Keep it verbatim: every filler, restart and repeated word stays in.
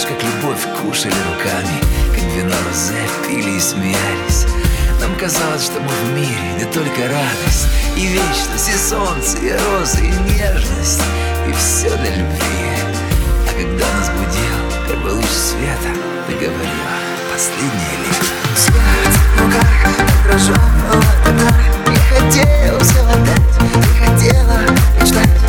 Помнишь, как любовь кушали руками, как вино розе пили и смеялись? Нам казалось, что мы в мире, где только радость и вечность, и солнце, и розы, и нежность, и все для любви. А когда нас будил первый луч света, ты говорила последний лик. Свет в руках отражен в ладонях, не хотела все отдать, не хотела мечтать.